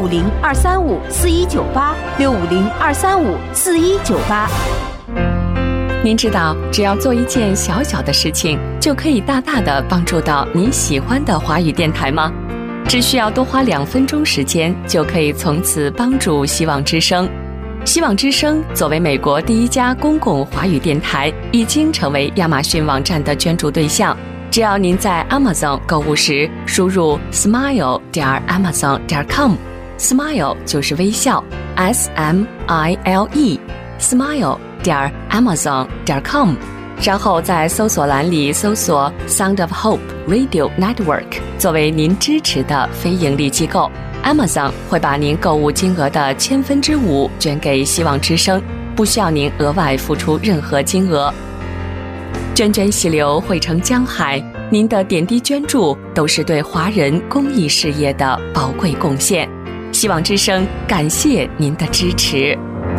650-235-4198，650-235-4198。 您知道，只要做一件小小的事情，就可以大大的帮助到你喜欢的华语电台吗？只需要多花2分钟时间，就可以从此帮助希望之声。希望之声作为美国第1家公共华语电台，已经成为亚马逊网站的捐助对象。只要您在 Amazon 购物时输入 smile.amazon.com， smile 就是微笑 SMILE smile.amazon.com， 然后在搜索栏里搜索 Sound of Hope Radio Network 作为您支持的非盈利机构。Amazon 会把您购物金额的5%捐给希望之声，不需要您额外付出任何金额。涓涓细流汇成江海，您的点滴捐助都是对华人公益事业的宝贵贡献。希望之声感谢您的支持。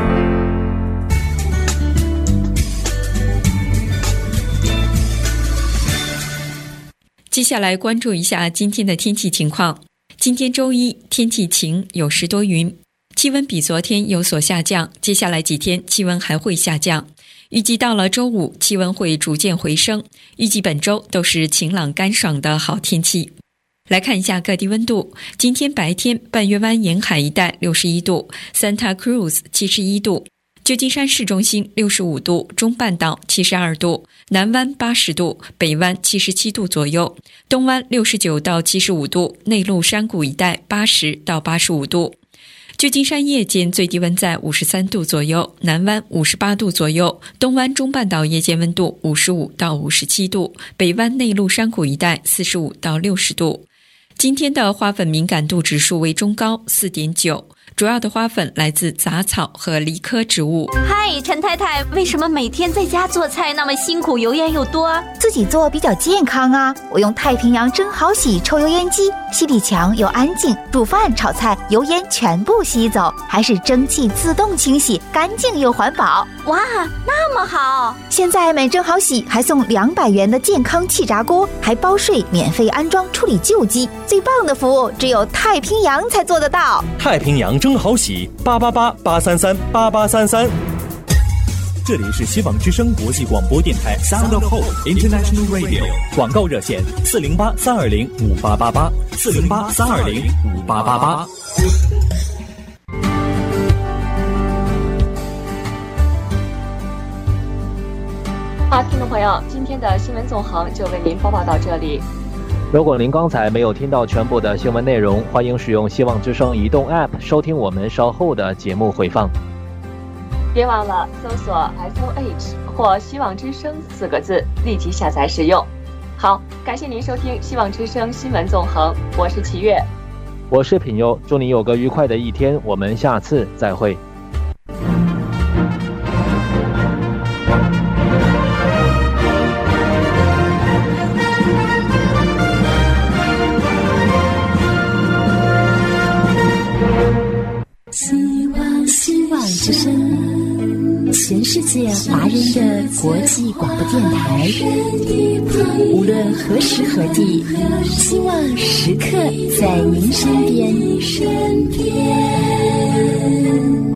接下来关注一下今天的天气情况。今天周一，天气晴，有时多云，气温比昨天有所下降，接下来几天气温还会下降。预计到了周五，气温会逐渐回升，预计本周都是晴朗干爽的好天气。来看一下各地温度。今天白天，半月湾沿海一带61度， Santa Cruz 71度，旧金山市中心65度，中半岛72度，南湾80度，北湾77度左右，东湾69到75度，内陆山谷一带80到85度。旧金山夜间最低温在53度左右，南湾58度左右，东湾中半岛夜间温度55到57度，北湾内陆山谷一带45到60度。今天的花粉敏感度指数为中高 4.9，主要的花粉来自杂草和梨科植物。 嗨，陈太太，为什么每天在家做菜那么辛苦，油烟又多？ 自己做比较健康啊，我用太平洋真好洗抽油烟机，吸力强又安静，煮饭炒菜油烟全部吸走，还是蒸汽自动清洗，干净又环保。 哇，那么好！ 现在买真好洗还送200元的健康气炸锅，还包税，免费安装处理旧机，最棒的服务只有太平洋才做得到。 太平洋真好洗，888-833-8833。这里是希望之声国际广播电台 Sound of Hope International Radio， 广告热线408-320-5888，408-320-5888。 好，听众朋友，今天的新闻纵横就为您播报到这里。 如果您刚才没有听到全部的新闻内容，欢迎使用希望之声移动 App 收听我们稍后的节目回放。 别忘了搜索 SOH 或希望之声4个字，立即下载使用。好，感谢您收听希望之声新闻纵横，我是齐月， 我是品优，祝你有个愉快的一天，我们下次再会。 希望之声，牵手世界华人的国际广播电台，无论何时何地，希望时刻在您身边。